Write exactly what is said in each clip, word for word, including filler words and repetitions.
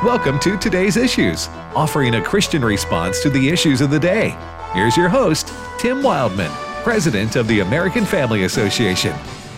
Welcome to Today's Issues, offering a Christian response to the issues of the day. Here's your host, Tim Wildman, President of the American Family Association.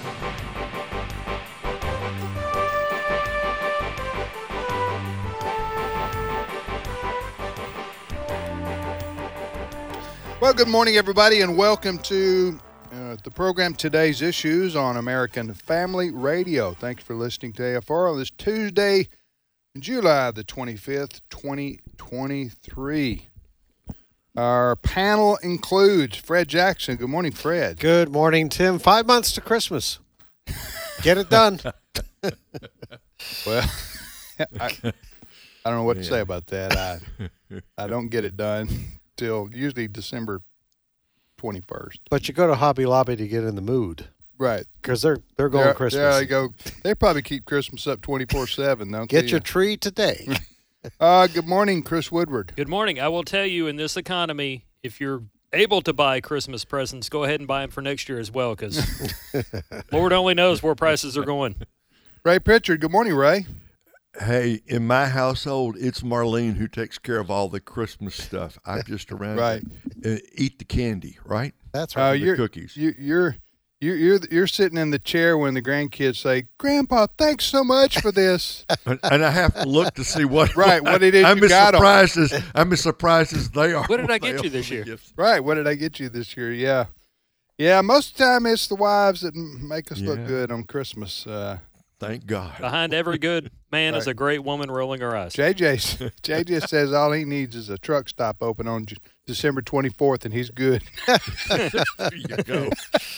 Well, good morning, everybody, and welcome to uh, the program Today's Issues on American Family Radio. Thanks for listening to A F R on this Tuesday, July the twenty-fifth, twenty twenty-three. Our panel includes Fred Jackson. Good morning, Fred. Good morning, Tim. Five months to Christmas. Get it done. Well, I, I don't know what to say about that. I I don't get it done till usually December twenty-first. But you go to Hobby Lobby to get in the mood. Right. Because they're they're going there, Christmas. There they go. They probably keep Christmas up twenty-four seven, don't Get they? your tree today. uh, good morning, Chris Woodward. Good morning. I will tell you, in this economy, if you're able to buy Christmas presents, go ahead and buy them for next year as well, because Lord only knows where prices are going. Ray Pritchard. Good morning, Ray. Hey, in my household, it's Marlene who takes care of all the Christmas stuff. I'm just around right. to uh, eat the candy, right? That's Uh, right. the you're, cookies. You, you're you're you're you're sitting in the chair when the grandkids say, "Grandpa, thanks so much for this." and, and I have to look to see what. Right, what it is I'm you as got 'em. surprised as I'm as surprised as they are. What did I when get they you this open the year? gifts. Right. What did I get you this year? Yeah, yeah. Most of the time, it's the wives that m- make us look Yeah. good on Christmas. Uh, Thank God. Behind every good man Right. is a great woman rolling her eyes. J J J J says all he needs is a truck stop open on J- December twenty-fourth, and he's good. There you go.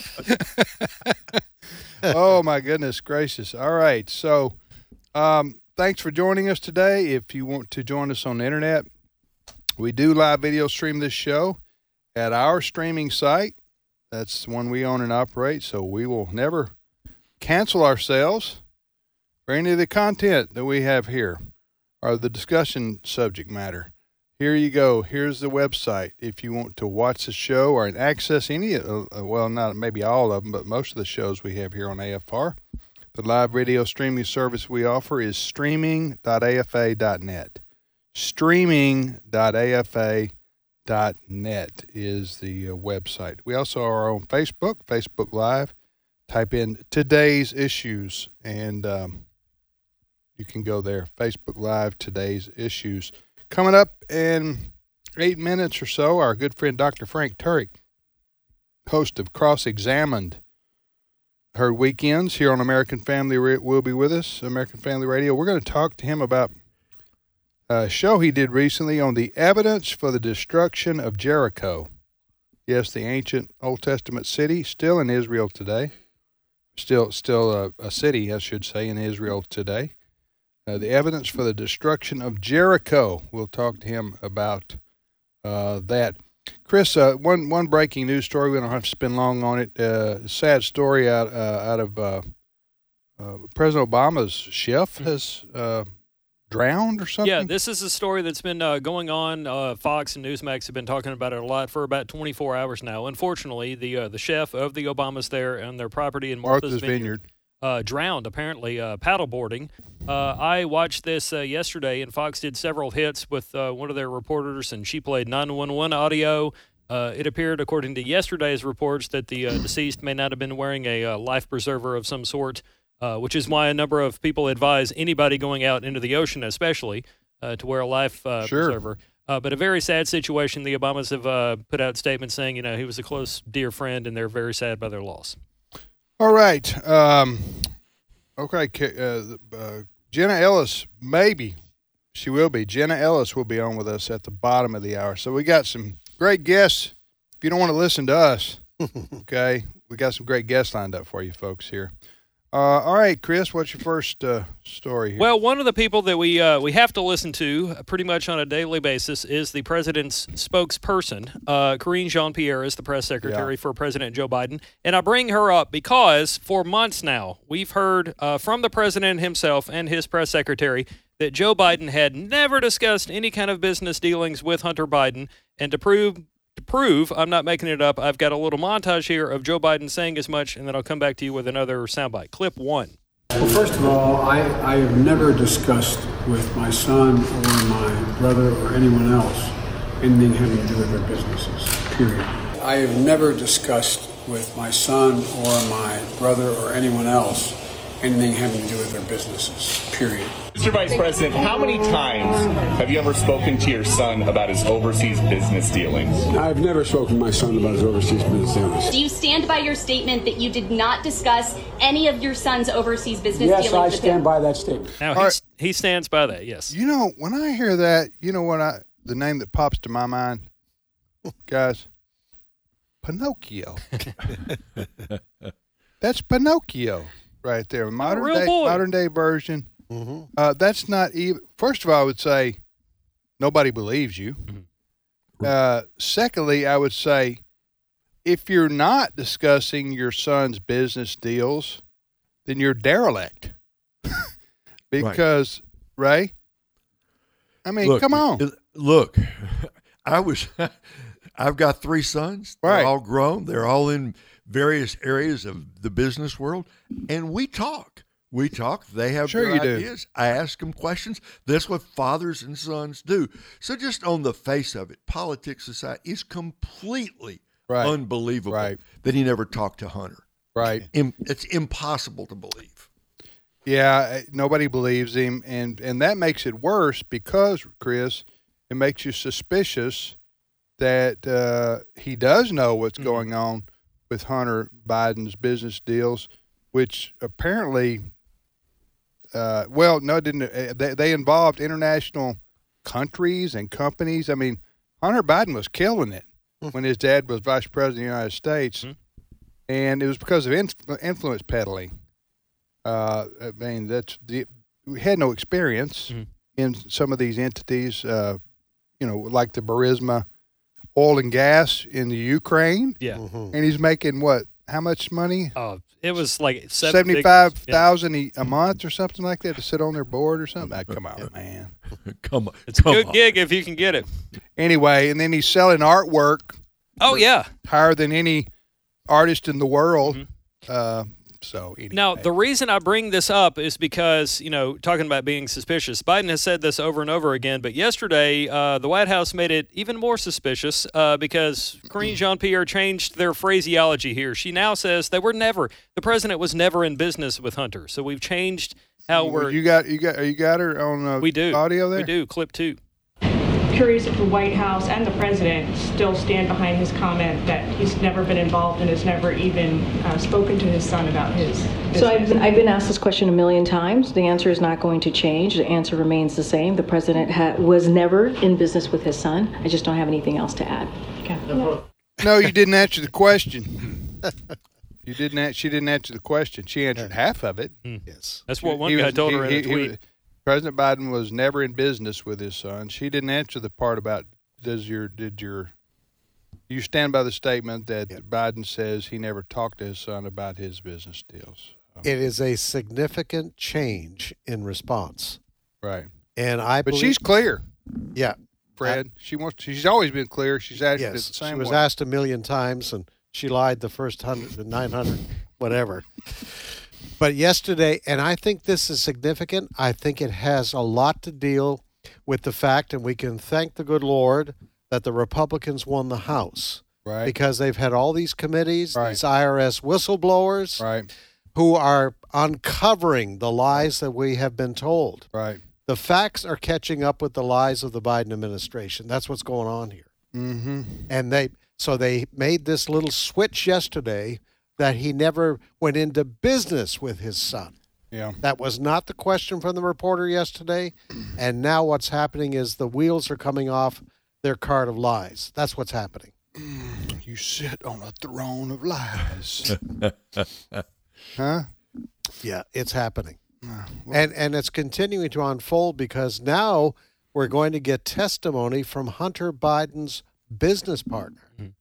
Oh, my goodness gracious. All right. So um, thanks for joining us today. If you want to join us on the internet, we do live video stream this show at our streaming site. That's the one we own and operate, so we will never cancel ourselves for any of the content that we have here or the discussion subject matter. Here you go. Here's the website. If you want to watch the show or access any, uh, well, not maybe all of them, but most of the shows we have here on A F R, the live video streaming service we offer is streaming dot A F A dot net. streaming dot A F A dot net is the uh, website. We also are on Facebook, Facebook Live. Type in Today's Issues, and um, you can go there. Facebook Live, Today's Issues. Coming up in eight minutes or so, our good friend Doctor Frank Turek, host of Cross-Examined, heard weekends here on American Family, will be with us, American Family Radio. We're going to talk to him about a show he did recently on the evidence for the destruction of Jericho. Yes, the ancient Old Testament city, still in Israel today. Still still a, a city, I should say, in Israel today. Uh, the evidence for the destruction of Jericho. We'll talk to him about uh, that. Chris, uh, one one breaking news story. We don't have to spend long on it. Uh, sad story out uh, out of uh, uh, President Obama's chef has uh, drowned or something. Yeah, this is a story that's been uh, going on. Uh, Fox and Newsmax have been talking about it a lot for about twenty-four hours now. Unfortunately, the uh, the chef of the Obamas there on their property in Martha's, Martha's Vineyard, Vineyard. Uh, drowned, apparently, uh, paddleboarding. Uh, I watched this uh, yesterday, and Fox did several hits with uh, one of their reporters, and she played nine one one audio. Uh, it appeared, according to yesterday's reports, that the uh, deceased may not have been wearing a uh, life preserver of some sort, uh, which is why a number of people advise anybody going out into the ocean, especially, uh, to wear a life uh, Sure. preserver. Uh, but a very sad situation. The Obamas have uh, put out statements saying, you know, he was a close, dear friend, and they're very sad by their loss. All right. Um, okay. Uh, uh, Jenna Ellis, maybe she will be. Jenna Ellis will be on with us at the bottom of the hour. So we got some great guests. If you don't want to listen to us, okay, we got some great guests lined up for you folks here. Uh, all right, Chris, what's your first uh, story here? Well, one of the people that we uh, we have to listen to pretty much on a daily basis is the president's spokesperson. Uh, Karine Jean-Pierre is the press secretary Yeah. for President Joe Biden. And I bring her up because for months now, we've heard uh, from the president himself and his press secretary that Joe Biden had never discussed any kind of business dealings with Hunter Biden. And to prove To prove, I'm not making it up, I've got a little montage here of Joe Biden saying as much, and then I'll come back to you with another soundbite. Clip one. Well, first of all, I, I have never discussed with my son or my brother or anyone else anything having to do with their businesses, period. I have never discussed with my son or my brother or anyone else anything having to do with their businesses, period. Mister Vice President, how many times have you ever spoken to your son about his overseas business dealings? I've never spoken to my son about his overseas business dealings. Do you stand by your statement that you did not discuss any of your son's overseas business yes, dealings I with him? stand by that statement. Now, All he's, he stands by that, yes. You know, when I hear that, you know what I the name that pops to my mind, guys? Pinocchio. That's Pinocchio right there. Modern real day, boy. modern day version. Mm-hmm. Uh, that's not even. First of all, I would say nobody believes you. Mm-hmm. Uh, secondly, I would say if you're not discussing your son's business deals, then you're derelict. Because, Ray, I mean, Look, come on. Look, I was. I've got three sons. They're Right. all grown. They're all in various areas of the business world, and we talk. We talk. They have Sure their you do. ideas. I ask them questions. That's what fathers and sons do. So just on the face of it, politics society is completely Right. unbelievable Right. that he never talked to Hunter. Right. Im- It's impossible to believe. Yeah, nobody believes him, and and that makes it worse because, Chris, it makes you suspicious that uh, he does know what's Mm-hmm. going on with Hunter Biden's business deals, which apparently, uh, well, no, it didn't. uh, They, they involved international countries and companies. I mean, Hunter Biden was killing it when his dad was vice president of the United States, Mm-hmm. and it was because of inf- influence peddling. Uh, I mean, that's the, we had no experience Mm-hmm. in some of these entities, uh, you know, like the Burisma oil and gas in the Ukraine. Yeah. And he's making what? How much money? Uh, it was like seven Seventy-five figures. Yeah. thousand a a month or something like that to sit on their board or something. Ah, come on, man. Come on. It's a come good on. gig if you can get it. Anyway, and then he's selling artwork Oh, yeah. higher than any artist in the world. Mm-hmm. Uh, so anyway. Now, the reason I bring this up is because, you know, talking about being suspicious, Biden has said this over and over again, but yesterday uh, the White House made it even more suspicious uh, because Karine Jean-Pierre changed their phraseology here. She now says that we're never, the president was never in business with Hunter. So we've changed how we're, you got you got you got her on uh, we do. audio there. We do, clip two. Curious if the White House and the president still stand behind his comment that he's never been involved and has never even uh, spoken to his son about his business. So I've been, I've been asked this question a million times. The answer is not going to change. The answer remains the same. The president ha- was never in business with his son. I just don't have anything else to add. Okay. No, you didn't answer the question. You didn't. an- She didn't answer the question. She answered half of it. Yes. That's what one He guy was- told he- her in he- a he tweet. was- President Biden was never in business with his son. She didn't answer the part about does your did your you stand by the statement that Biden says he never talked to his son about his business deals. It is a significant change in response. Right. And I But believe, she's clear, yeah, Fred. She wants. She's always been clear. She's acted yes. the She same was way. asked a million times, and she lied the first hundred, nine hundred, whatever. But yesterday, and I think this is significant. I think it has a lot to deal with the fact, and we can thank the good Lord that the Republicans won the House, Right. because they've had all these committees, Right. these I R S whistleblowers, Right. who are uncovering the lies that we have been told. Right. The facts are catching up with the lies of the Biden administration. That's what's going on here. Mm-hmm. And they so they made this little switch yesterday that he never went into business with his son. Yeah. That was not the question from the reporter yesterday. And now what's happening is the wheels are coming off their cart of lies. That's what's happening. You sit on a throne of lies. Huh? Yeah, it's happening. And and it's continuing to unfold because now we're going to get testimony from Hunter Biden's business partner.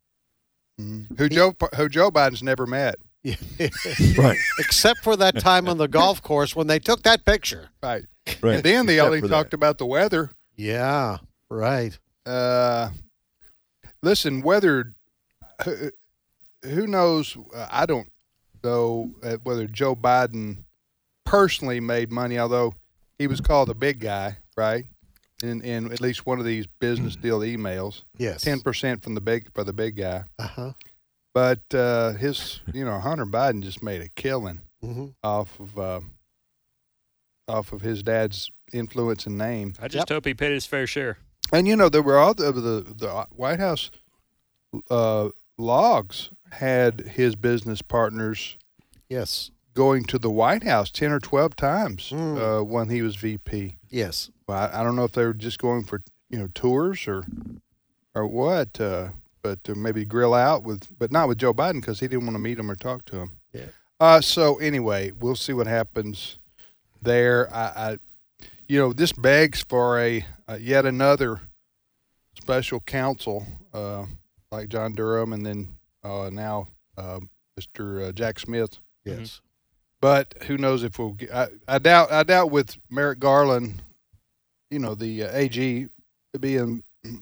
Who Joe who Joe Biden's never met. Right. Except for that time on the golf course when they took that picture. Right. Right. And then they Except only for talked that. about the weather. Yeah, right. Uh, listen, whether who, who knows? Uh, I don't know uh, whether Joe Biden personally made money. Although he was called the big guy, right? In in at least one of these business deal emails. Yes. ten percent from the big for the big guy. Uh-huh. But uh, his, you know, Hunter Biden just made a killing Mm-hmm. off of uh, off of his dad's influence and name. I just hope he paid his fair share. And you know, there were all the the, the White House uh, logs had his business partners. Yes. Going to the White House ten or twelve times Mm. uh, when he was V P. Yes. Well, I, I don't know if they were just going for, you know, tours or or what, uh, but to maybe grill out with, but not with Joe Biden because he didn't want to meet him or talk to him. Yeah. Uh, so anyway, we'll see what happens there. I, I you know, this begs for a uh, yet another special counsel uh, like John Durham, and then uh, now uh, Mister Uh, Jack Smith. Yes. Mm-hmm. But who knows if we'll get, I, I doubt I doubt with Merrick Garland, you know, the uh, A G to be in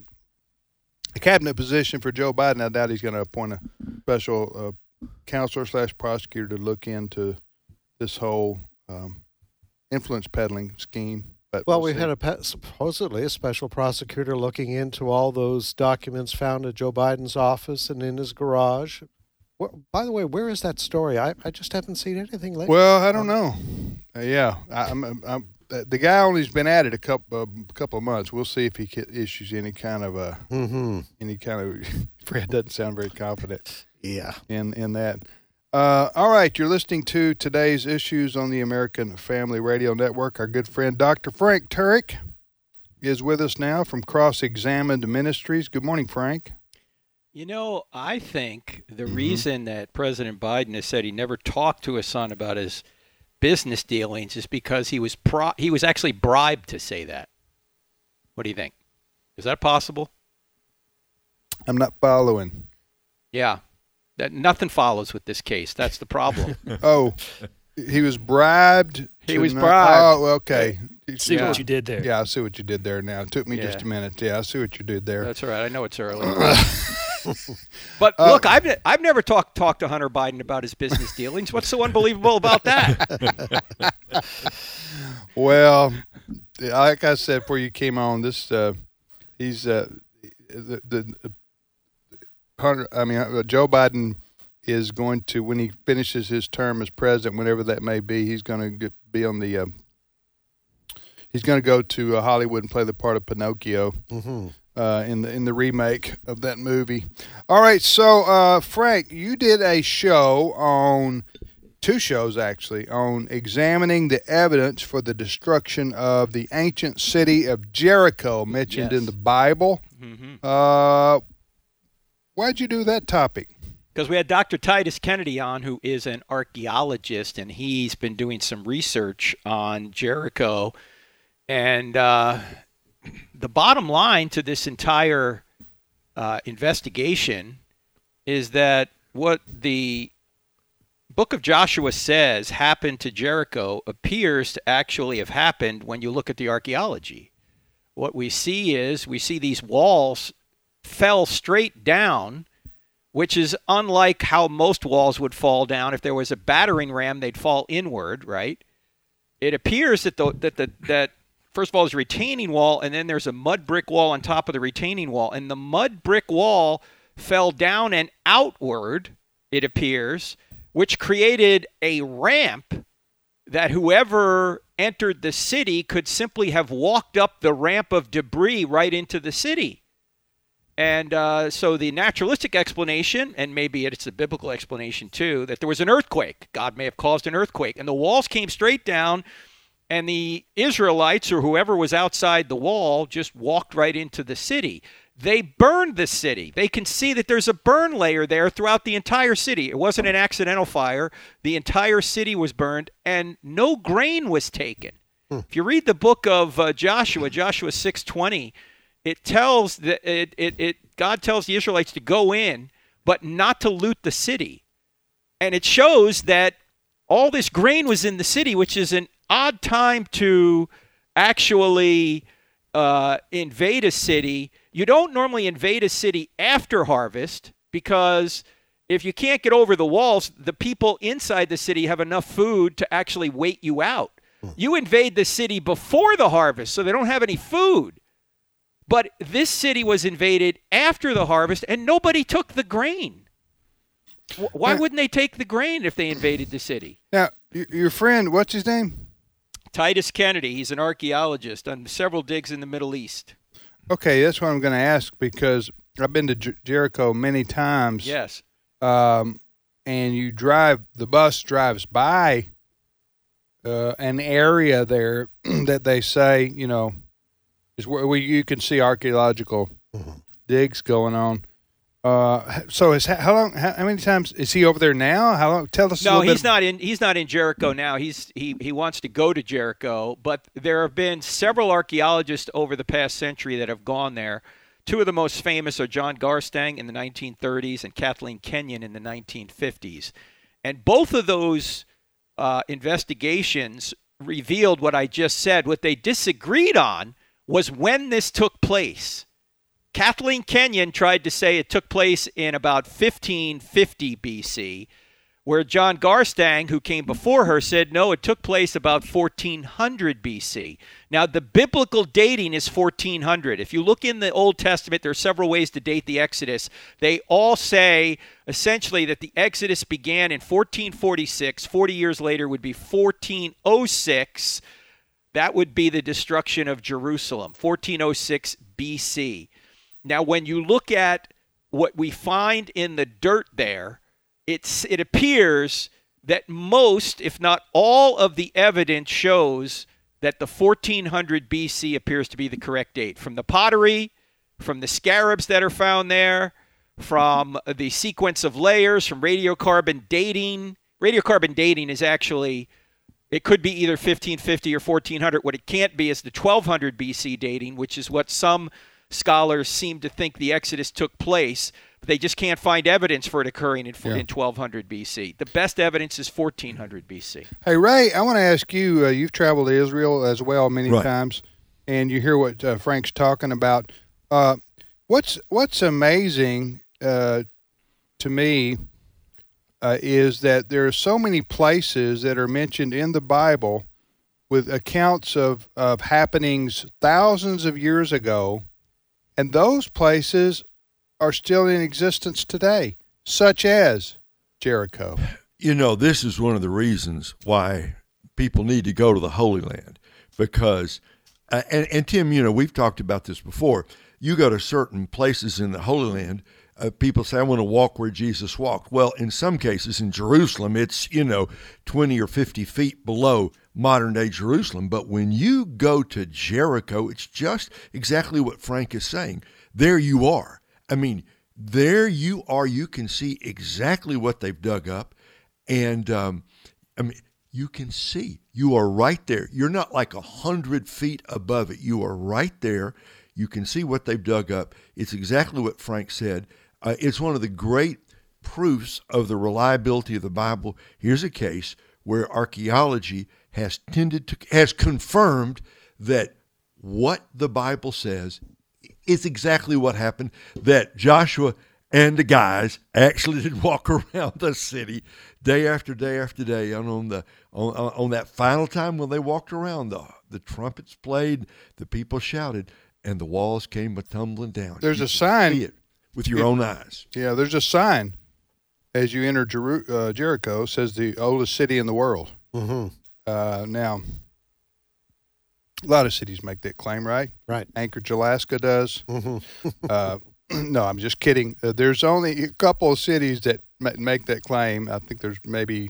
a cabinet position for Joe Biden. I doubt he's going to appoint a special uh, counselor slash prosecutor to look into this whole um, influence peddling scheme. But Well, we'll we see. had a pe- supposedly a special prosecutor looking into all those documents found at Joe Biden's office and in his garage. Wh- By the way, where is that story? I, I just haven't seen anything lately. Well, I don't know. Uh, yeah, I, I'm, I'm, I'm, the guy only's been at it a couple uh, couple of months. We'll see if he ca- issues any kind of a Mm-hmm. any kind of. Fred doesn't sound very confident. Yeah. In in that. Uh, all right, you're listening to today's issues on the American Family Radio Network. Our good friend Doctor Frank Turek is with us now from Cross Examined Ministries. Good morning, Frank. You know, I think the Mm-hmm. reason that President Biden has said he never talked to his son about his business dealings is because he was pro- he was actually bribed to say that. What do you think? Is that possible? I'm not following. Yeah. That nothing follows with this case. That's the problem. Oh, he was bribed. He to was not- bribed. Oh, okay. See Yeah. what you did there. Yeah, I see what you did there now. It took me just Yeah. a minute. Yeah, I see what you did there. That's all right. I know it's early. But Uh, look, I've I've never talked talked to Hunter Biden about his business dealings. What's so unbelievable about that? Well, like I said before you came on, this uh, he's uh, the, the Hunter. I mean, uh, Joe Biden is going to, when he finishes his term as president, whenever that may be, he's going to be on the. Uh, he's going to go to uh, Hollywood and play the part of Pinocchio. Mm-hmm. Uh, in the in the remake of that movie. All right, so uh, Frank, you did a show on two shows actually on examining the evidence for the destruction of the ancient city of Jericho mentioned Yes. in the Bible. Mm-hmm. Uh, why'd you do that topic? Because we had Doctor Titus Kennedy on, who is an archaeologist, and he's been doing some research on Jericho. And uh, the bottom line to this entire uh, investigation is that what the book of Joshua says happened to Jericho appears to actually have happened when you look at the archaeology. What we see is we see these walls fell straight down, which is unlike how most walls would fall down. If there was a battering ram, they'd fall inward, right? It appears that the that the that first of all, there's a retaining wall, and then there's a mud brick wall on top of the retaining wall. And the mud brick wall fell down and outward, it appears, which created a ramp that whoever entered the city could simply have walked up the ramp of debris right into the city. And uh, so the naturalistic explanation, and maybe it's a biblical explanation too, that there was an earthquake. God may have caused an earthquake. And the walls came straight down, and the Israelites or whoever was outside the wall just walked right into the city. They burned the city. They can see that there's a burn layer there throughout the entire city. It wasn't an accidental fire. The entire city was burned, and no grain was taken. Hmm. If you read the book of uh, Joshua, Joshua six twenty, it tells that it, it, it God tells the Israelites to go in, but not to loot the city. And it shows that all this grain was in the city, which is an odd time to actually uh, invade a city. You don't normally invade a city after harvest because if you can't get over the walls, the people inside the city have enough food to actually wait you out. You invade the city before the harvest, so they don't have any food. But this city was invaded after the harvest, and nobody took the grain. Why wouldn't they take the grain if they invaded the city? Now, your friend, what's his name? Titus Kennedy. He's an archaeologist on several digs in the Middle East. Okay, that's what I'm going to ask, because I've been to Jer- Jericho many times. Yes. Um, and you drive, the bus drives by uh, an area there that they say, you know, is where we, you can see archaeological mm-hmm. digs going on. Uh, so is how long? How, how many times is he over there now? How long? Tell us. No, a little he's bit. not in. He's not in Jericho now. He's he he wants to go to Jericho, but there have been several archaeologists over the past century that have gone there. Two of the most famous are John Garstang in the nineteen thirties and Kathleen Kenyon in the nineteen fifties, and both of those uh, investigations revealed what I just said. What they disagreed on was when this took place. Kathleen Kenyon tried to say it took place in about fifteen fifty B C, where John Garstang, who came before her, said, no, it took place about fourteen hundred B C. Now, the biblical dating is fourteen hundred. If you look in the Old Testament, there are several ways to date the Exodus. They all say, essentially, that the Exodus began in fourteen forty-six. forty years later would be fourteen oh six. That would be the destruction of Jerusalem, fourteen oh six B C. Now, when you look at what we find in the dirt there, it's it appears that most, if not all, of the evidence shows that the fourteen hundred B C appears to be the correct date. From the pottery, from the scarabs that are found there, from the sequence of layers, from radiocarbon dating. Radiocarbon dating is actually, it could be either fifteen fifty or fourteen hundred. What it can't be is the twelve hundred B C dating, which is what some scholars seem to think the Exodus took place, but they just can't find evidence for it occurring in, yeah. in twelve hundred B C. The best evidence is fourteen hundred B C. Hey, Ray, I want to ask you, uh, you've traveled to Israel as well many right. times, and you hear what uh, Frank's talking about. Uh, what's what's amazing uh, to me uh, is that there are so many places that are mentioned in the Bible with accounts of, of happenings thousands of years ago. And those places are still in existence today, such as Jericho. You know, this is one of the reasons why people need to go to the Holy Land, because, uh, and, and Tim, you know, we've talked about this before. You go to certain places in the Holy Land, uh, people say, I want to walk where Jesus walked. Well, in some cases in Jerusalem, it's, you know, twenty or fifty feet below modern-day Jerusalem. But when you go to Jericho, it's just exactly what Frank is saying. There you are. I mean, there you are. You can see exactly what they've dug up. And, um, I mean, you can see. You are right there. You're not like a hundred feet above it. You are right there. You can see what they've dug up. It's exactly what Frank said. Uh, it's one of the great proofs of the reliability of the Bible. Here's a case where archaeology has tended to, has confirmed that what the Bible says is exactly what happened, that Joshua and the guys actually did walk around the city day after day after day. And on the on, on that final time when they walked around, the, the trumpets played, the people shouted, and the walls came tumbling down. There's you a sign. See it with your yeah, own eyes. Yeah, there's a sign as you enter Jer- uh, Jericho, says the oldest city in the world. Mm-hmm. Uh, now, a lot of cities make that claim, right? Right. Anchorage, Alaska does. Mm-hmm. uh, no, I'm just kidding. Uh, there's only a couple of cities that ma- make that claim. I think there's maybe,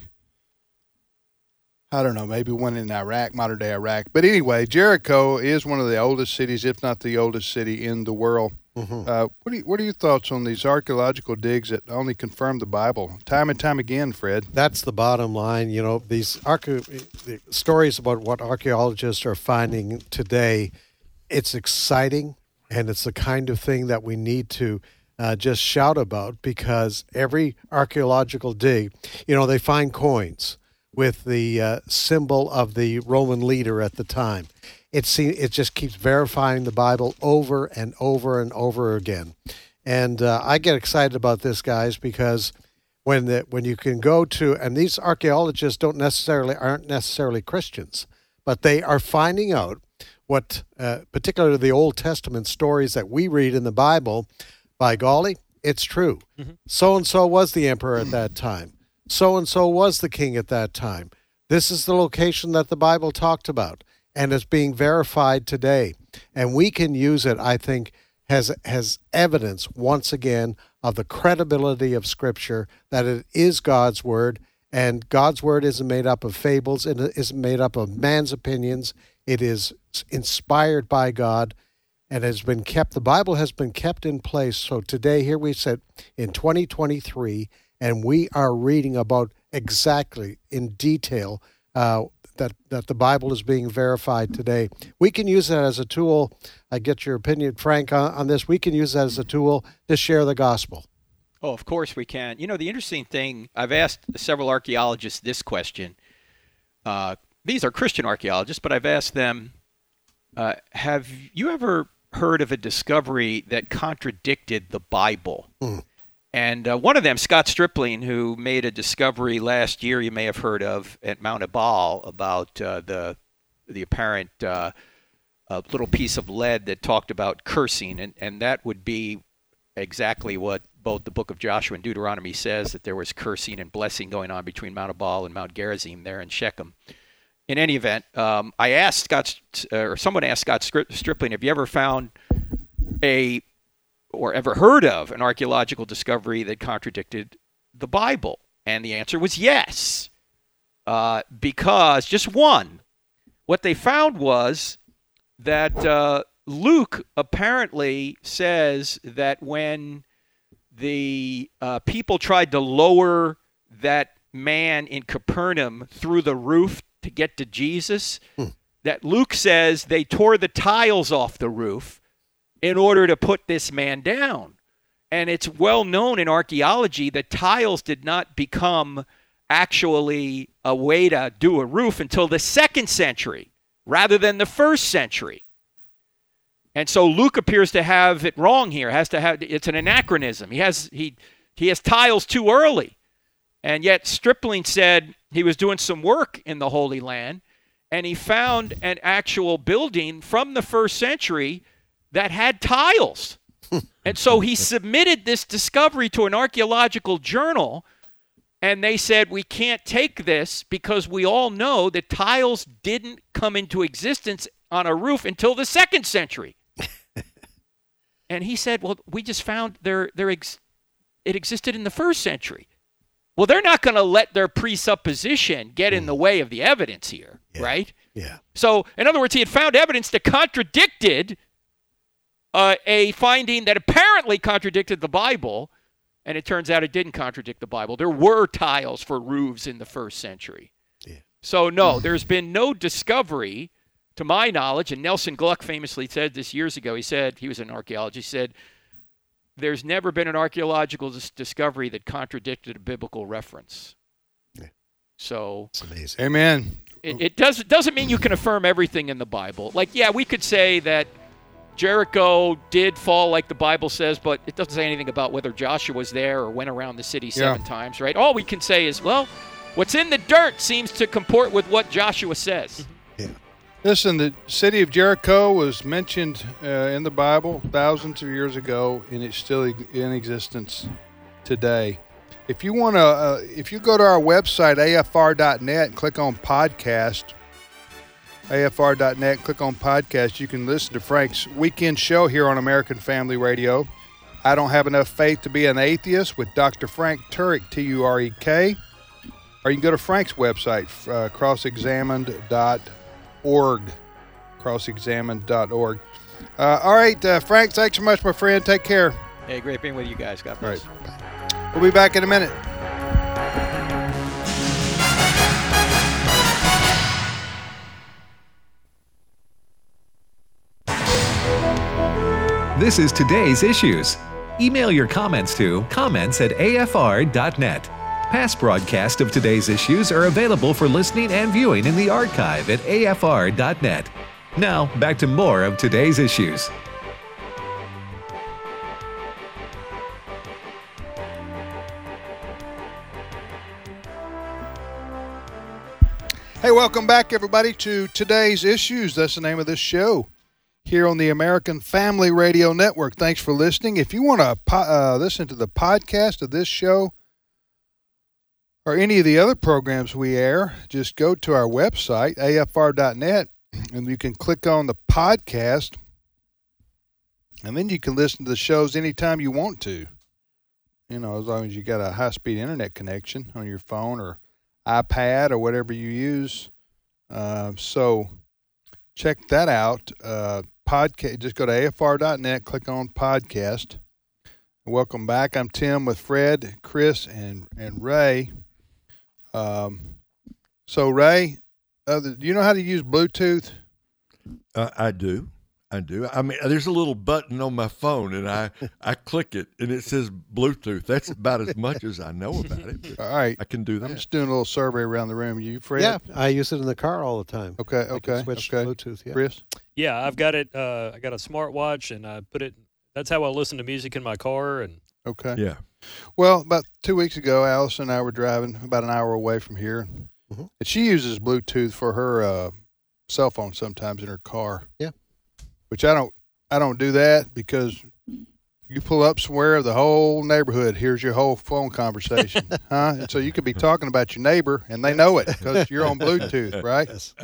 I don't know, maybe one in Iraq, modern day Iraq. But anyway, Jericho is one of the oldest cities, if not the oldest city in the world. Mm-hmm. Uh, what, are you, what are your thoughts on these archaeological digs that only confirm the Bible time and time again, Fred? That's the bottom line. You know, these arche- the stories about what archaeologists are finding today, it's exciting, and it's the kind of thing that we need to uh, just shout about, because every archaeological dig, you know, they find coins with the uh, symbol of the Roman leader at the time. It seems, it just keeps verifying the Bible over and over and over again. And uh, I get excited about this, guys, because when the, when you can go to, and these archaeologists don't necessarily aren't necessarily Christians, but they are finding out what, uh, particularly the Old Testament stories that we read in the Bible, by golly, it's true. Mm-hmm. So-and-so was the emperor at that time. So-and-so was the king at that time. This is the location that the Bible talked about, and it's being verified today. And we can use it, I think, has has evidence, once again, of the credibility of Scripture, that it is God's Word, and God's Word isn't made up of fables, it isn't made up of man's opinions. It is inspired by God, and has been kept, the Bible has been kept in place. So today, here we sit in twenty twenty-three, and we are reading about exactly, in detail, uh, that, that the Bible is being verified today. We can use that as a tool. I get your opinion, Frank, on, on this. We can use that as a tool to share the gospel. Oh, of course we can. You know, the interesting thing, I've asked several archaeologists this question. Uh, these are Christian archaeologists, but I've asked them, uh, have you ever heard of a discovery that contradicted the Bible? Mm. And uh, one of them, Scott Stripling, who made a discovery last year you may have heard of at Mount Ebal about uh, the the apparent uh, uh, little piece of lead that talked about cursing, and, and that would be exactly what both the book of Joshua and Deuteronomy says, that there was cursing and blessing going on between Mount Ebal and Mount Gerizim there in Shechem. In any event, um, I asked Scott, uh, or someone asked Scott Stripling, have you ever found a or ever heard of an archaeological discovery that contradicted the Bible? And the answer was yes. Uh, because, just one, what they found was that uh, Luke apparently says that when the uh, people tried to lower that man in Capernaum through the roof to get to Jesus, hmm. that Luke says they tore the tiles off the roof in order to put this man down. And it's well known in archaeology that tiles did not become actually a way to do a roof until the second century rather than the first century. And so Luke appears to have it wrong here. Has to have it's an anachronism. He has he he has tiles too early. And yet Stripling said he was doing some work in the Holy Land, and he found an actual building from the first century that had tiles. And so he submitted this discovery to an archaeological journal, and they said, we can't take this because we all know that tiles didn't come into existence on a roof until the second century. And he said, well, we just found there, there ex- it existed in the first century. Well, they're not going to let their presupposition get in the way of the evidence here, yeah. right? Yeah. So, in other words, he had found evidence that contradicted Uh, a finding that apparently contradicted the Bible, and it turns out it didn't contradict the Bible. There were tiles for roofs in the first century. Yeah. So, no, there's been no discovery, to my knowledge, and Nelson Gluck famously said this years ago. He said, he was an archaeologist, he said, there's never been an archaeological dis- discovery that contradicted a biblical reference. Yeah. So, it's amazing. Amen. It, it, does, it doesn't mean you can affirm everything in the Bible. Like, yeah, we could say that Jericho did fall like the Bible says, but it doesn't say anything about whether Joshua was there or went around the city seven yeah. times, right? All we can say is, well, what's in the dirt seems to comport with what Joshua says. Yeah. Listen, the city of Jericho was mentioned uh, in the Bible thousands of years ago, and it's still in existence today. If you want to, uh, if you go to our website, A F R dot net, and click on podcast, A F R dot net, click on podcast, you can listen to Frank's weekend show here on American Family Radio. I Don't Have Enough Faith to Be an Atheist with Doctor Frank Turek, T U R E K. Or you can go to Frank's website, uh, cross examined dot org. cross examined dot org. Uh, all right, uh, Frank, thanks so much, my friend. Take care. Hey, great being with you guys. God bless. All right. We'll be back in a minute. This is Today's Issues. Email your comments to comments at A F R dot net. Past broadcasts of Today's Issues are available for listening and viewing in the archive at A F R dot net. Now, back to more of Today's Issues. Hey, welcome back, everybody, to Today's Issues. That's the name of this show here on the American Family Radio Network. Thanks for listening. If you want to uh, listen to the podcast of this show or any of the other programs we air, just go to our website, A F R dot net, and you can click on the podcast, and then you can listen to the shows anytime you want to. You know, as long as you got a high-speed internet connection on your phone or iPad or whatever you use. Uh, so check that out. Uh, podcast. Just go to A F R dot net, click on podcast. Welcome back. I'm Tim with Fred, Chris, and and Ray. Um, so Ray, uh, do you know how to use Bluetooth? Uh, I do. I do. I mean, there's a little button on my phone, and I, I click it, and it says Bluetooth. That's about as much as I know about it. All right. I can do that. I'm just doing a little survey around the room. You, Fred? Yeah, I use it in the car all the time. Okay, I can okay, switch okay. to Bluetooth, yeah. Chris? Yeah, I've got it. Uh, I got a smartwatch, and I put it. That's how I listen to music in my car. And Okay. Yeah. Well, about two weeks ago, Allison and I were driving about an hour away from here, Mhm. and she uses Bluetooth for her uh, cell phone sometimes in her car. Yeah. Which I don't. I don't do that because you pull up somewhere, the whole neighborhood hears your whole phone conversation, huh? And so you could be talking about your neighbor, and they know it because you're on Bluetooth, right? Yes.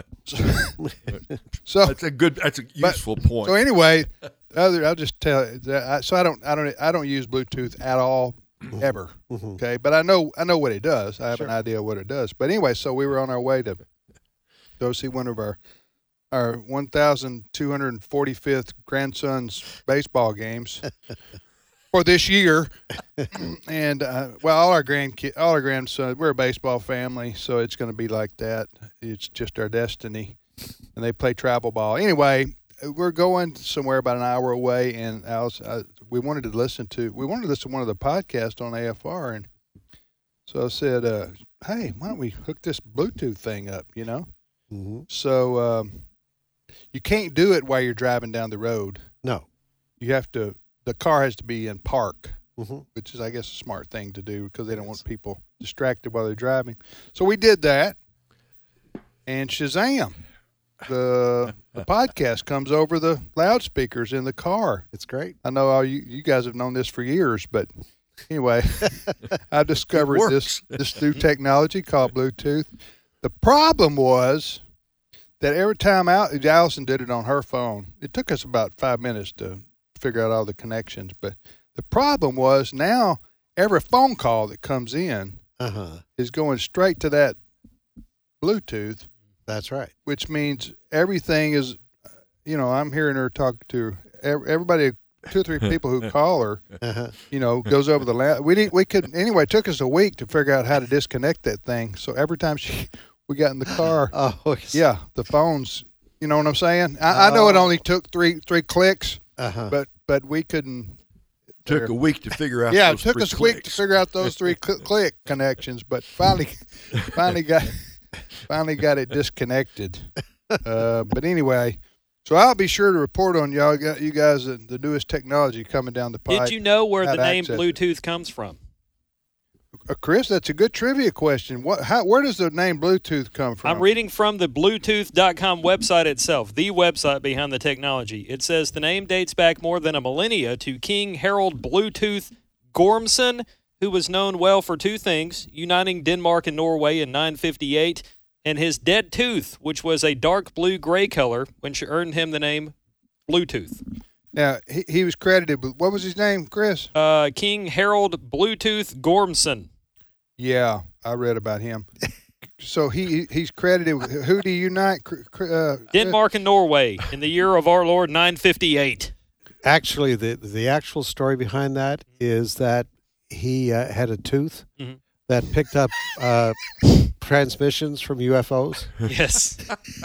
So, so That's a good. That's a useful but, point. So anyway, other I'll just tell. I, so I don't. I don't. I don't use Bluetooth at all ever. Mhm. Okay, but I know. I know what it does. I have Sure. an idea what it does. But anyway, so we were on our way to go see one of our our one thousand two hundred forty-fifth grandson's baseball games for this year. And, uh, well, all our grandkids, all our grandsons, we're a baseball family, so it's going to be like that. It's just our destiny. And they play travel ball. Anyway, we're going somewhere about an hour away, and I was, I, we wanted to listen to, we wanted to listen to one of the podcasts on A F R, and so I said, uh, hey, why don't we hook this Bluetooth thing up, you know? Mm-hmm. So, um, you can't do it while you're driving down the road. No. You have to, the car has to be in park, Mm-hmm. which is, I guess, a smart thing to do because they don't want people distracted while they're driving. So we did that, and Shazam, the, the podcast comes over the loudspeakers in the car. It's great. I know all you, you guys have known this for years, but anyway, I discovered this, this new technology called Bluetooth. The problem was that every time out, Allison did it on her phone. It took us about five minutes to figure out all the connections. But the problem was now every phone call that comes in Uh-huh. is going straight to that Bluetooth. That's right. Which means everything is, you know, I'm hearing her talk to everybody, two or three people who call her, uh-huh. you know, goes over the land. We didn't, we could, anyway, it took us a week to figure out how to disconnect that thing. So every time she, we got in the car, oh, yeah, the phones, you know what I'm saying? I, I know it only took three three clicks, uh-huh. but but we couldn't. Took a week to figure out. Yeah, those it took three us a week to clicks. figure out those three cl- click connections, but finally, finally got finally got it disconnected. Uh, but anyway, so I'll be sure to report on y'all, you guys, the, the newest technology coming down the pipe. did you know where how the to name access it. Bluetooth comes from? Uh, Chris, that's a good trivia question. What? How? Where does the name Bluetooth come from? I'm reading from the Bluetooth dot com website itself, the website behind the technology. It says the name dates back more than a millennia to King Harold Bluetooth Gormson, who was known well for two things, uniting Denmark and Norway in nine fifty-eight, and his dead tooth, which was a dark blue-gray color, which earned him the name Bluetooth. Now, he, he was credited with, what was his name, Chris? Uh, King Harold Bluetooth Gormson. Yeah, I read about him. So he he's credited with, who do you unite? Uh, Denmark and Norway in the year of our Lord nine fifty-eight. Actually, the the actual story behind that is that he uh, had a tooth mm-hmm. that picked up uh, transmissions from U F Os. Yes.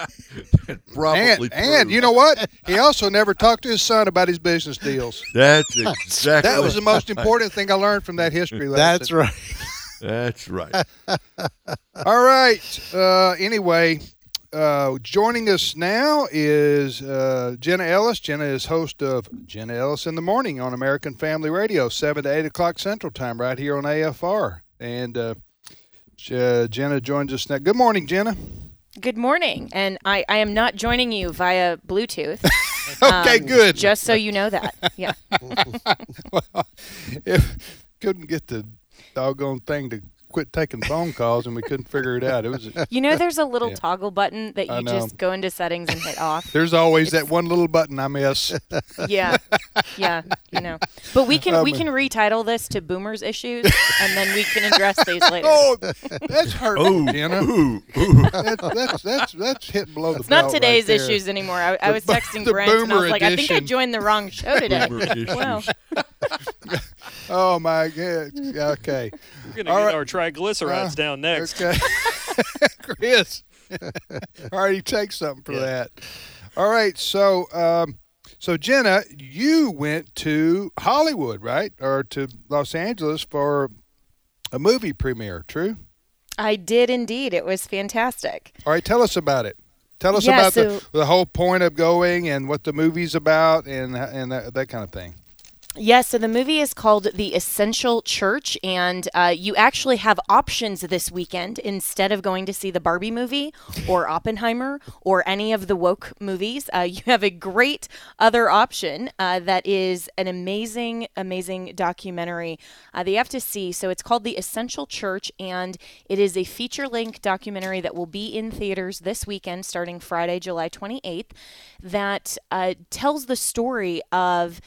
and, and you know what? He also never talked to his son about his business deals. That's exactly. That was the most important thing I learned from that history lesson. That's right. That's right. All right. Uh, anyway, uh, joining us now is uh, Jenna Ellis. Jenna is host of Jenna Ellis in the Morning on American Family Radio, seven to eight o'clock Central Time, right here on A F R. And uh, Jenna joins us now. Good morning, Jenna. Good morning, and I, I am not joining you via Bluetooth. Okay, um, good. Just so you know that. Yeah. Well, if couldn't get the doggone thing to quit taking phone calls, and we couldn't figure it out. It was. You know, there's a little Yeah. toggle button that I you know. just go into settings and hit off. There's always that one little button I miss. Yeah, yeah, you know. But we can Um, we can retitle this to Boomers Issues, and then we can address these later. Oh, that's hurting, Ooh, Jenna. ooh, ooh. That's, that's that's that's hitting below the It's not belt today's right there. issues anymore. I, I The was bo- texting the Brent, and I Boomer was like, I think I edition. joined the wrong show today. Boomer issues. Well, Oh my God. Okay. We're going to All get right. our triglycerides Uh, down next. Okay. Chris. All right, you take something for Yeah. that. All right, so um, so Jenna, you went to Hollywood, right, or to Los Angeles for a movie premiere? True. I did indeed. It was fantastic. All right, tell us about it. Tell us Yeah, about so- the, the whole point of going and what the movie's about and and that, that kind of thing. Yes, so the movie is called The Essential Church, and uh, you actually have options this weekend. Instead of going to see the Barbie movie or Oppenheimer or any of the woke movies, uh, you have a great other option uh, that is an amazing, amazing documentary uh, that you have to see. So it's called The Essential Church, and it is a feature-length documentary that will be in theaters this weekend, starting Friday, July twenty-eighth, that uh, tells the story of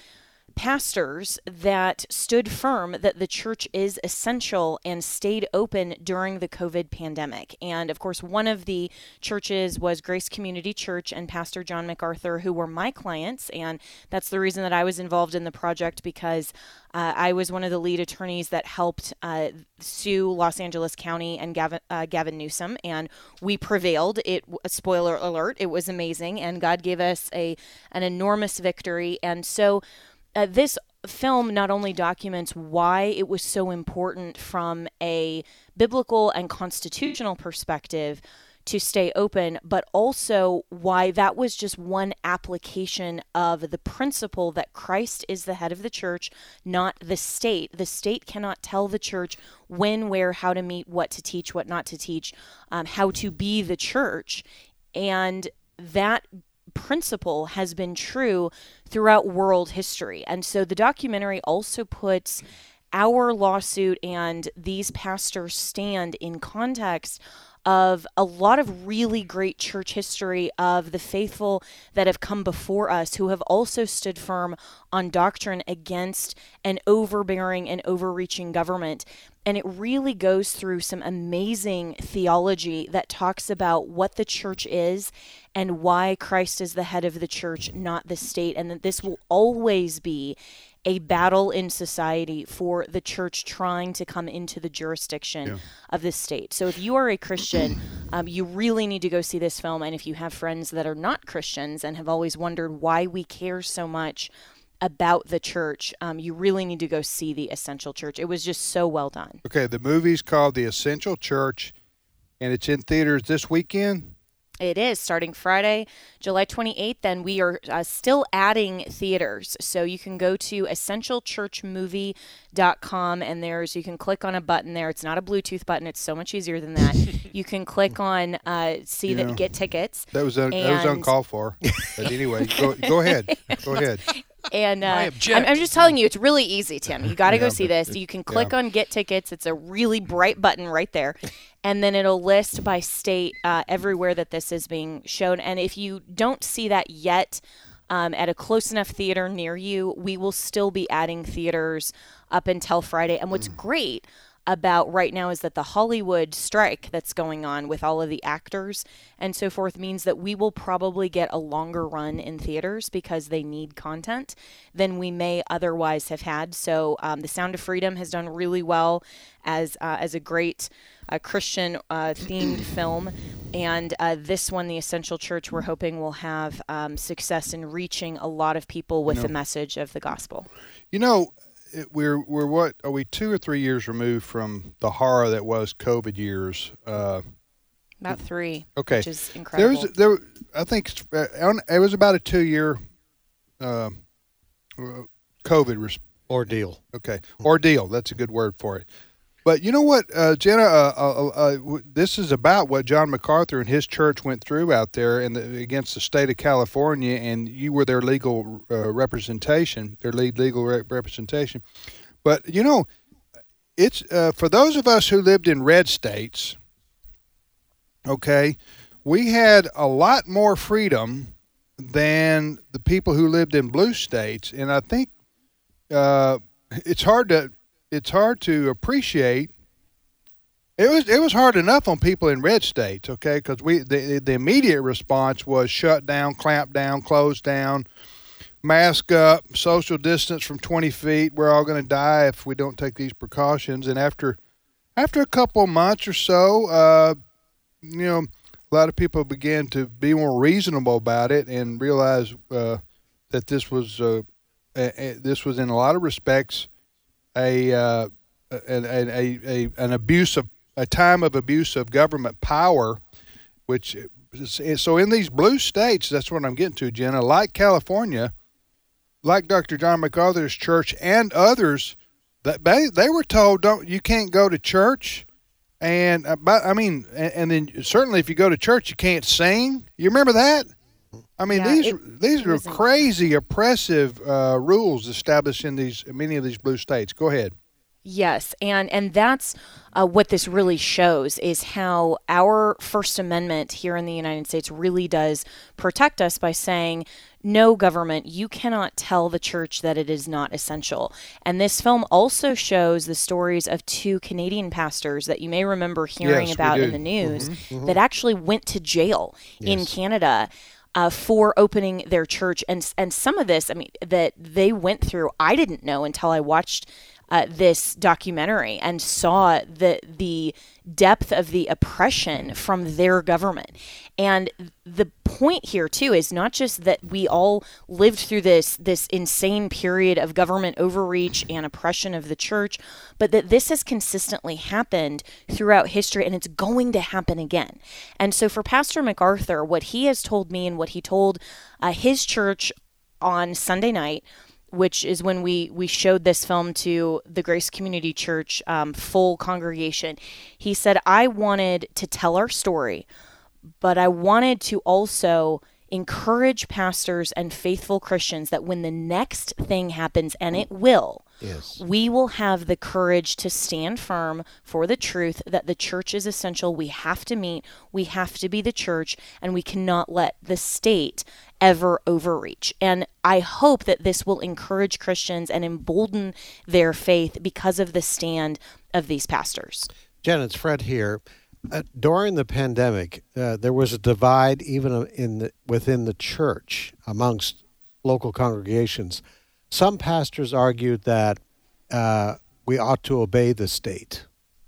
pastors that stood firm that the church is essential and stayed open during the COVID pandemic. And of course, one of the churches was Grace Community Church and Pastor John MacArthur, who were my clients. And that's the reason that I was involved in the project, because uh, I was one of the lead attorneys that helped uh, sue Los Angeles County and Gavin, uh, Gavin Newsom. And we prevailed. It, spoiler alert, it was amazing. And God gave us a an enormous victory. And so Uh, this film not only documents why it was so important from a biblical and constitutional perspective to stay open, but also why that was just one application of the principle that Christ is the head of the church, not the state. The state cannot tell the church when, where, how to meet, what to teach, what not to teach, um, how to be the church. And that principle has been true throughout world history. And so the documentary also puts our lawsuit and these pastors' stand in context of a lot of really great church history of the faithful that have come before us, who have also stood firm on doctrine against an overbearing and overreaching government. And it really goes through some amazing theology that talks about what the church is and why Christ is the head of the church, not the state, and that this will always be a battle in society for the church trying to come into the jurisdiction Yeah. of the state. So if you are a Christian, um, you really need to go see this film. And if you have friends that are not Christians and have always wondered why we care so much about the church, um, you really need to go see The Essential Church. It was just so well done. Okay, the movie's called The Essential Church, and it's in theaters this weekend. It is starting Friday, July twenty-eighth, and we are uh, still adding theaters. So you can go to essential church movie dot com, and there's you can click on a button there. It's not a Bluetooth button. It's so much easier than that. You can click on uh, see Yeah. that get tickets. That was un- that was And- uncalled for. But anyway, go go ahead. Go ahead. And I uh, object. I'm, I'm just telling you, it's really easy, Tim. You got to Yeah, go see but- this. You can click yeah. on Get Tickets. It's a really bright button right there. And then it'll list by state uh, everywhere that this is being shown. And if you don't see that yet um, at a close enough theater near you, we will still be adding theaters up until Friday. And what's great about right now is that the Hollywood strike that's going on with all of the actors and so forth means that we will probably get a longer run in theaters because they need content than we may otherwise have had. So um, The Sound of Freedom has done really well as uh, as a great uh, Christian uh, themed film. And uh, this one, The Essential Church, we're hoping will have um, success in reaching a lot of people with No. the message of the gospel. You know, it, we're we're what are we two or three years removed from the horror that was COVID years? Uh, About three, okay, which is incredible. There was there. I think uh, on- it was about a two year uh, uh, COVID res- Ordeal. Okay, ordeal. That's a good word for it. But you know what, uh, Jenna, uh, uh, uh, w- this is about what John MacArthur and his church went through out there in the, against the state of California, and you were their legal uh, representation, their lead legal re- representation. But, you know, it's uh, for those of us who lived in red states, okay, we had a lot more freedom than the people who lived in blue states, and I think uh, it's hard to it's hard to appreciate. It was it was hard enough on people in red states, okay, because we the the immediate response was shut down, clamp down, close down, mask up, social distance from twenty feet. We're all going to die if we don't take these precautions. And after after a couple months or so, uh, you know, a lot of people began to be more reasonable about it and realize uh, that this was uh, a, a, this was in a lot of respects a uh, a, a, a an abuse of a time of abuse of government power, which is, so in these blue states, that's what I'm getting to, Jenna, like California, like Doctor John MacArthur's church and others, that they they were told don't you can't go to church, and but I mean, and, and then certainly if you go to church you can't sing. You remember that? I mean, Yeah, these it- these it are wasn't- crazy, oppressive uh, rules established in these many of these blue states. Go ahead. Yes, and and that's uh, what this really shows is how our First Amendment here in the United States really does protect us by saying, no government, you cannot tell the church that it is not essential. And this film also shows the stories of two Canadian pastors that you may remember hearing Yes, we about do. in the news Mhm, mhm. that actually went to jail in Yes. Canada. Uh, for opening their church, and and some of this, I mean, that they went through, I didn't know until I watched uh, this documentary and saw the the depth of the oppression from their government. And the point here too is not just that we all lived through this this insane period of government overreach and oppression of the church, but that this has consistently happened throughout history, and it's going to happen again. And so for Pastor MacArthur, what he has told me and what he told uh, his church on Sunday night, which is when we, we showed this film to the Grace Community Church um, full congregation, he said, I wanted to tell our story, but I wanted to also encourage pastors and faithful Christians that when the next thing happens, and it will, Yes. we will have the courage to stand firm for the truth that the church is essential. We have to meet, we have to be the church, and we cannot let the state ever overreach. And I hope that this will encourage Christians and embolden their faith because of the stand of these pastors. Jen, it's Fred here. Uh, during the pandemic, uh, there was a divide even in the, within the church amongst local congregations. Some pastors argued that uh, we ought to obey the state,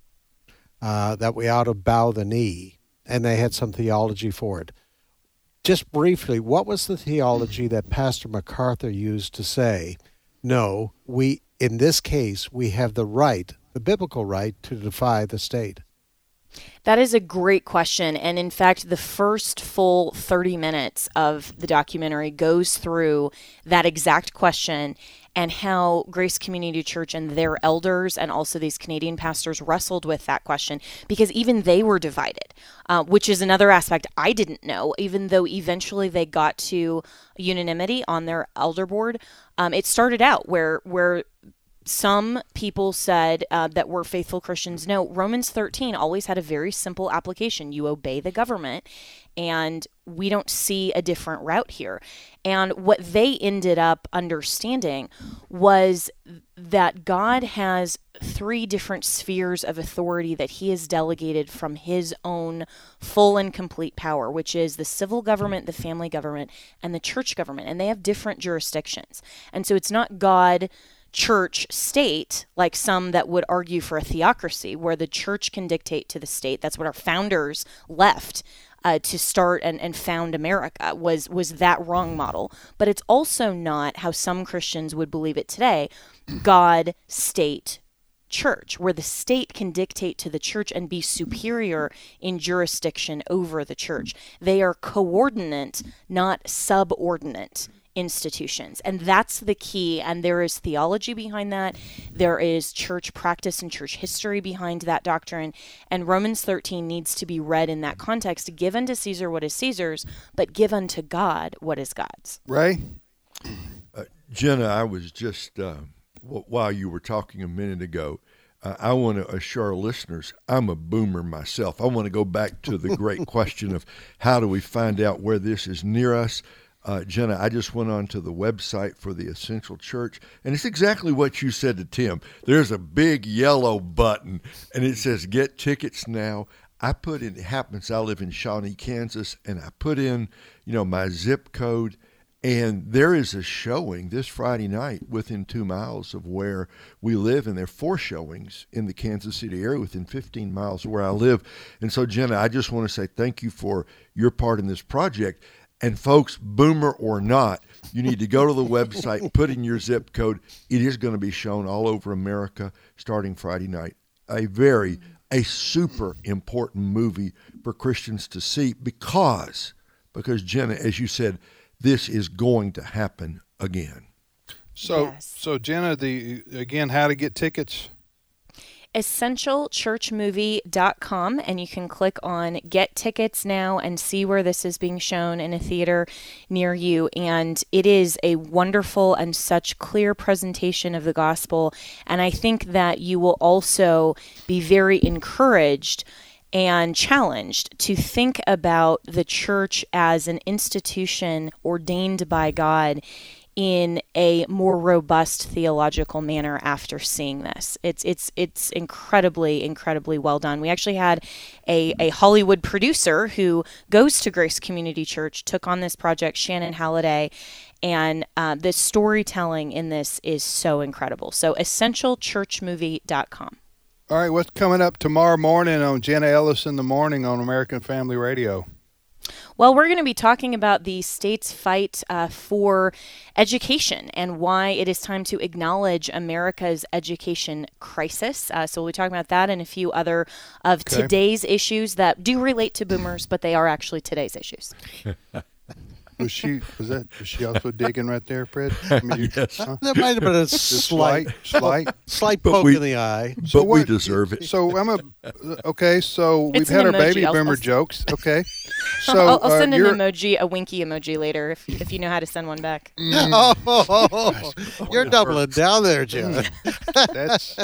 uh, that we ought to bow the knee, and they had some theology for it. Just briefly, what was the theology that Pastor MacArthur used to say, no, we, in this case, we have the right, the biblical right, to defy the state? That is a great question. And in fact, the first full thirty minutes of the documentary goes through that exact question and how Grace Community Church and their elders and also these Canadian pastors wrestled with that question, because even they were divided, uh, which is another aspect I didn't know, even though eventually they got to unanimity on their elder board. Um, it started out where where some people said uh, that were faithful Christians, no, Romans thirteen always had a very simple application. You obey the government, and we don't see a different route here. And what they ended up understanding was that God has three different spheres of authority that he has delegated from his own full and complete power, which is the civil government, the family government, and the church government. And they have different jurisdictions. And so it's not God, church, state, like some that would argue for a theocracy where the church can dictate to the state. That's what our founders left uh, to start and, and found America, was was that wrong model. But it's also not how some Christians would believe it today, God, state, church, where the state can dictate to the church and be superior in jurisdiction over the church. They are coordinate, not subordinate institutions. And that's the key. And there is theology behind that. There is church practice and church history behind that doctrine. And Romans thirteen needs to be read in that context. Give unto Caesar what is Caesar's, but give unto God what is God's. Ray? Uh, Jenna, I was just, uh, w- while you were talking a minute ago, uh, I want to assure our listeners, I'm a boomer myself. I want to go back to the great question of how do we find out where this is near us? Uh, Jenna, I just went on to the website for the Essential Church, and it's exactly what you said to Tim. There's a big yellow button, and it says get tickets now. I put in, it happens, I live in Shawnee, Kansas, and I put in, you know, my zip code, and there is a showing this Friday night within two miles of where we live, and there are four showings in the Kansas City area within fifteen miles of where I live. And so, Jenna, I just want to say thank you for your part in this project. And folks, boomer or not, you need to go to the website, put in your zip code. It is going to be shown all over America starting Friday night. A very, a super important movie for Christians to see because, because Jenna, as you said, this is going to happen again. So, Yes. so Jenna, the again, how to get tickets? essential church movie dot com, and you can click on Get Tickets Now and see where this is being shown in a theater near you. And it is a wonderful and such clear presentation of the gospel. And I think that you will also be very encouraged and challenged to think about the church as an institution ordained by God in a more robust theological manner after seeing this. It's it's it's incredibly, incredibly well done. We actually had a, a Hollywood producer who goes to Grace Community Church, took on this project, Shannon Halliday, and uh, the storytelling in this is so incredible. So essential church movie dot com. All right, what's coming up tomorrow morning on Jenna Ellis in the Morning on American Family Radio? Well, we're going to be talking about the state's fight uh, for education and why it is time to acknowledge America's education crisis. Uh, so we'll be talking about that and a few other of Okay. today's issues that do relate to boomers, but they are actually today's issues. Was she was that was she also digging right there, Fred? I mean, you- Yes. huh? There might have been a Just slight, slight, slight. slight But poke we- in the eye. But we what- deserve it. So I'm a okay. So we've It's an had our emoji. baby I'll- boomer I'll- jokes. Okay. So I'll, I'll uh, send an you're- emoji, a winky emoji later if, if you know how to send one back. Oh, you're doubling down there, Jim. That's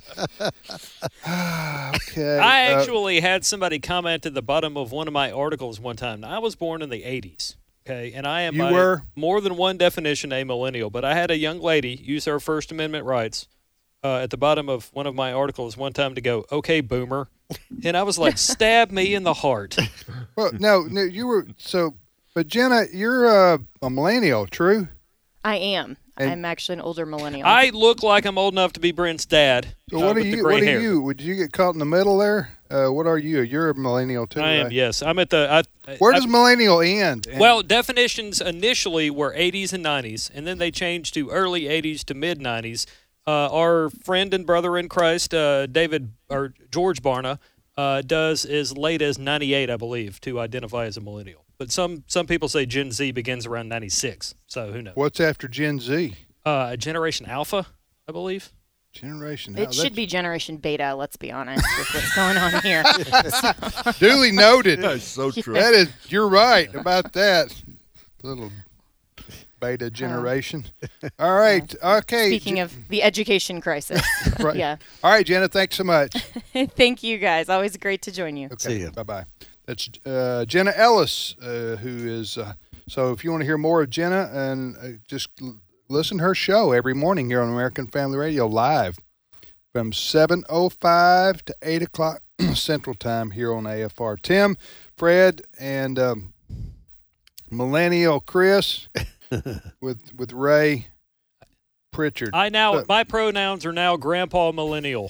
okay. I uh, actually had somebody comment at the bottom of one of my articles one time. Now, I was born in the eighties, okay, and I am You by were? more than one definition a millennial, but I had a young lady use her First Amendment rights uh, at the bottom of one of my articles one time to go, okay, boomer. And I was like, stab me in the heart. Well, no, no, you were so. But Jenna, you're uh, a millennial, true? I am. And- I'm actually an older millennial. I look like I'm old enough to be Brent's dad. So uh, what are with the you? gray What are hair. you? Would you get caught in the middle there? Uh, what are you? You're a millennial too. I am, right? yes. I'm at the. I, Where I- does millennial end? Well, definitions initially were eighties and nineties, and then they changed to early eighties to mid nineties. Uh, our friend and brother in Christ, uh, David or George Barna, uh, does as late as ninety-eight, I believe, to identify as a millennial. But some some people say Gen Z begins around ninety-six, so who knows? What's after Gen Z? Uh, Generation Alpha, I believe. Generation. It should be Generation Beta, let's be honest, with what's going on here. Duly noted. That's so true. That is, you're right about that. Little beta generation. All right. Okay. Speaking of the education crisis. Right. Yeah. All right, Jenna. Thanks so much. Thank you, guys. Always great to join you. Okay. Bye bye. That's uh, Jenna Ellis, uh, who is. Uh, so if you want to hear more of Jenna, and uh, just l- listen to her show every morning here on American Family Radio live from seven oh five to eight o'clock Central Time here on A F R. Tim, Fred, and um, Millennial Chris with with Ray Pritchard. I now So- my pronouns are now Grandpa Millennial.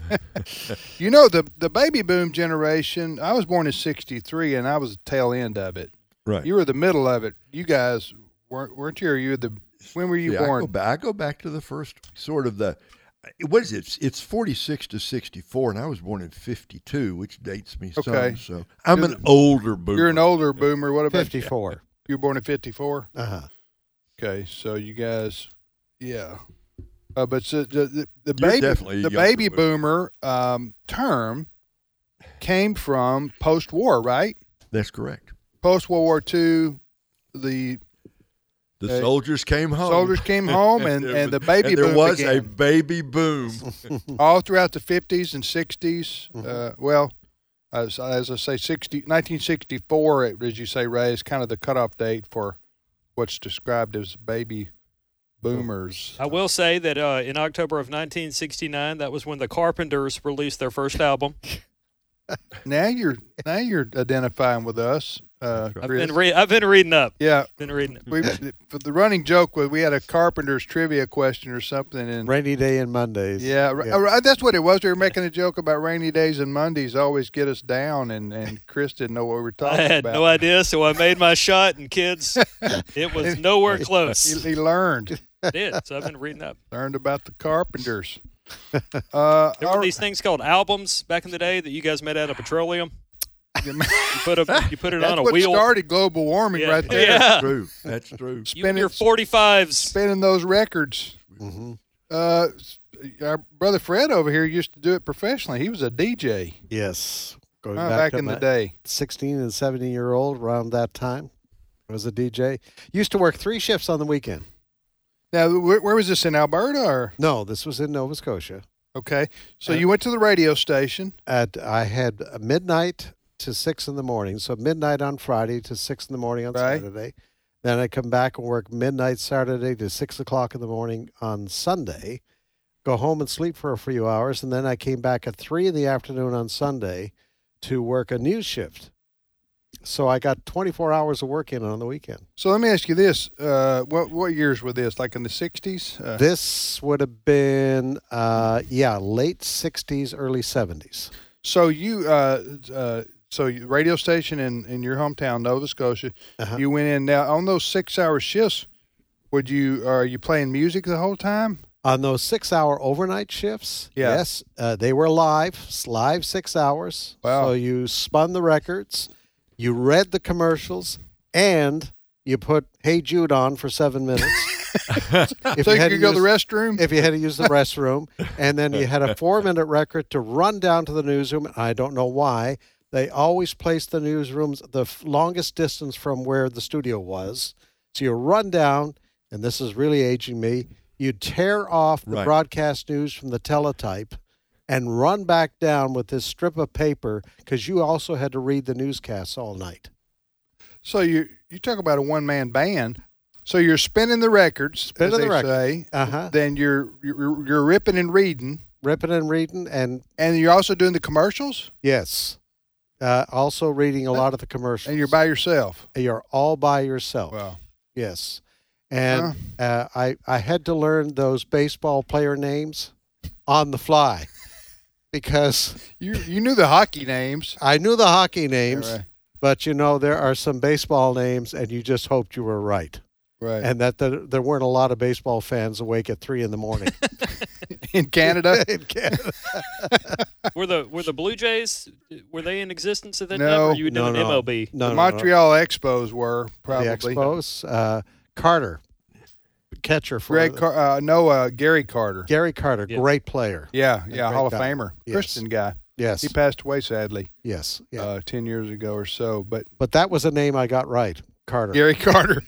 You know, the the baby boom generation, I was born in sixty-three, and I was the tail end of it. Right. You were the middle of it. You guys weren't, weren't you? Or you were the, when were you yeah, born? I go, back, I go back to the first sort of the, what is it? It's forty-six to sixty-four, and I was born in fifty-two, which dates me some. Okay. So I'm an older boomer. You're an older boomer. What about fifty-four. You were born in fifty-four? Uh-huh. Okay, so you guys, yeah. Uh, but so the, the, the You're baby definitely a the younger baby boomer um, term came from post-war, right? That's correct. Post-World War Two, the The uh, soldiers came home. Soldiers came home, and, there and the was- baby and there boom was began. a baby boom. All throughout the fifties and sixties. Mm-hmm. Uh, well, as, as I say, sixty, nineteen sixty-four, as you say, Ray, is kind of the cutoff date for what's described as baby boomers. I will say that uh, in October of nineteen sixty-nine, that was when the Carpenters released their first album. Now you're now you're identifying with us. Uh, I've Chris. been re- I've been reading up. Yeah, been reading. We, for the running joke was we had a Carpenters trivia question or something, and Rainy day and Mondays. yeah, r- uh, that's what it was. We were making a joke about rainy days and Mondays always get us down, and, and Chris didn't know what we were I talking had about. no idea, so I made my shot, and kids, it was nowhere close. He, he learned. I did, so I've been reading up. Learned about the Carpenters. Uh, There were these things called albums back in the day that you guys made out of petroleum. You put a, you put it That's on a what wheel. started global warming Yeah. right there. Yeah. That's true. That's true. You, your forty-fives. Spinning those records. Mm-hmm. Uh, our brother Fred over here used to do it professionally. He was a D J. Yes. Going Uh, back, back to in the my day. sixteen and seventeen year old around that time. I was a D J. Used to work three shifts on the weekend. Now, where, where was this, in Alberta or? No, this was in Nova Scotia. Okay. So Uh, you went to the radio station. At I had midnight to six in the morning. So midnight on Friday to six in the morning on Right. Saturday. Then I come back and work midnight Saturday to six o'clock in the morning on Sunday. Go home and sleep for a few hours, and then I came back at three in the afternoon on Sunday to work a news shift. So I got twenty-four hours of work in on the weekend. So let me ask you this. Uh, what what years were this? Like in the sixties? Uh, This would have been, uh, yeah, late sixties, early seventies. so you, uh, uh, so you, radio station in, in your hometown, Nova Scotia, Uh-huh. you went in. Now, on those six-hour shifts, would you, are you playing music the whole time? On those six-hour overnight shifts, Yeah. yes, uh, they were live, s- live six hours. Wow. So you spun the records, you read the commercials, and you put Hey Jude on for seven minutes. If so you had could to go to the use- restroom? If you had to use the restroom, and then you had a four-minute record to run down to the newsroom. I don't know why. They always placed the newsrooms the f- longest distance from where the studio was. So you run down, and this is really aging me. You tear off the Right. broadcast news from the teletype and run back down with this strip of paper because you also had to read the newscasts all night. So you you talk about a one man band. So you're spinning the records, Spinning as the they record. say. Uh-huh. Then you're, you're you're ripping and reading, Ripping and reading, and and you're also doing the commercials. yes, uh, also reading a lot of the commercials. And you're by yourself. You're all by yourself. Wow. Yes. And uh, I, I had to learn those baseball player names on the fly because You you knew the hockey names. I knew the hockey names, Right. but, you know, there are some baseball names, and you just hoped you were right. Right. And that the, there weren't a lot of baseball fans awake at three in the morning. In Canada. In Canada. Were the were the Blue Jays, were they in existence at that No. time, or you No, doing no. M L B? No, the no, no. Montreal Expos were probably. The Expos. Uh, Carter, catcher for Greg the- Car- uh, no, uh, Gary Carter. Gary Carter, Yeah. great player. Yeah, A yeah, great Hall of guy. Famer, Yes. Christian guy. Yes. He passed away sadly Yes. Yeah. uh, ten years ago or so. But But that was a name I got right. Carter. Gary Carter.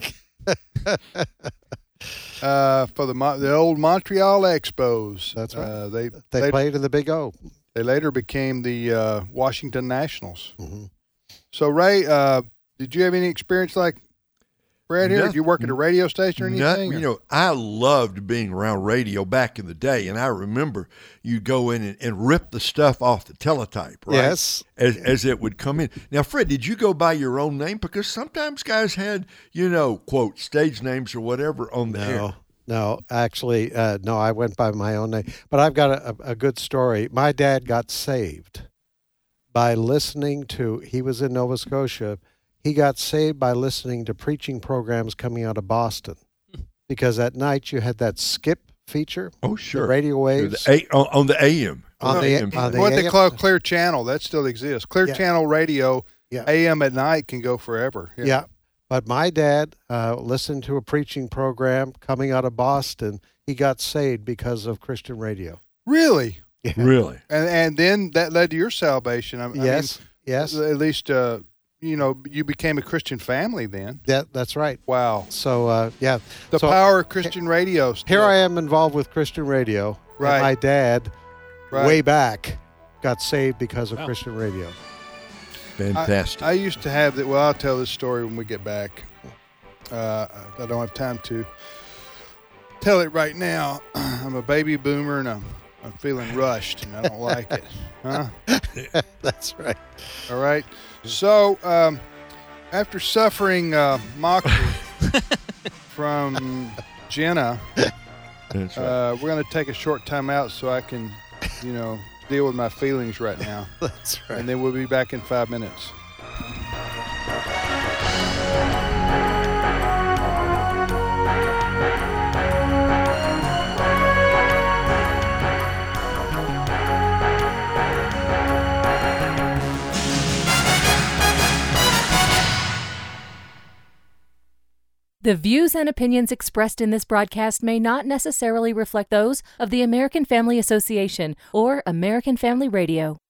uh, for the Mo- the old Montreal Expos. That's right. Uh, they They they, played in the Big O. they later became the uh, Washington Nationals. Mhm. So Ray, uh, did you have any experience like Brad here? No- Did you work at a radio station or Not- anything? you or- know, I loved being around radio back in the day, and I remember you'd go in and, and rip the stuff off the teletype, right? Yes. As, as it would come in. Now, Fred, did you go by your own name? Because sometimes guys had, you know, quote, stage names or whatever on the air. No, no, actually, uh, no, I went by my own name. But I've got a, a, a good story. My dad got saved by listening to, he was in Nova Scotia. He got saved by listening to preaching programs coming out of Boston. Because at night you had that skip feature. Oh, sure. The radio waves. The A, on, on the A M. On the- A M. on the- what they A M call Clear Channel, that still exists. Clear Yeah. Channel radio, Yeah. A M at night can go forever. Yeah. But my dad uh, listened to a preaching program coming out of Boston. He got saved because of Christian radio. Really? Yeah. Really? And and then that led to your salvation. I, I Yes, mean, yes. At least, uh, you know, you became a Christian family then. That, that's right. Wow. So, uh, yeah. The So, power of Christian radio. Still. Here I am involved with Christian radio. Right. And my dad, Right. way back, got saved because of Wow. Christian radio. Fantastic. I, I used to have that. Well, I'll tell this story when we get back. Uh, I don't have time to tell it right now. I'm a baby boomer and I'm, I'm feeling rushed and I don't like it. Huh? That's right. All right. So, um, after suffering uh, mockery from Jenna, That's right. uh, we're going to take a short time out so I can, you know, deal with my feelings right now. That's right. And then we'll be back in five minutes. The views and opinions expressed in this broadcast may not necessarily reflect those of the American Family Association or American Family Radio.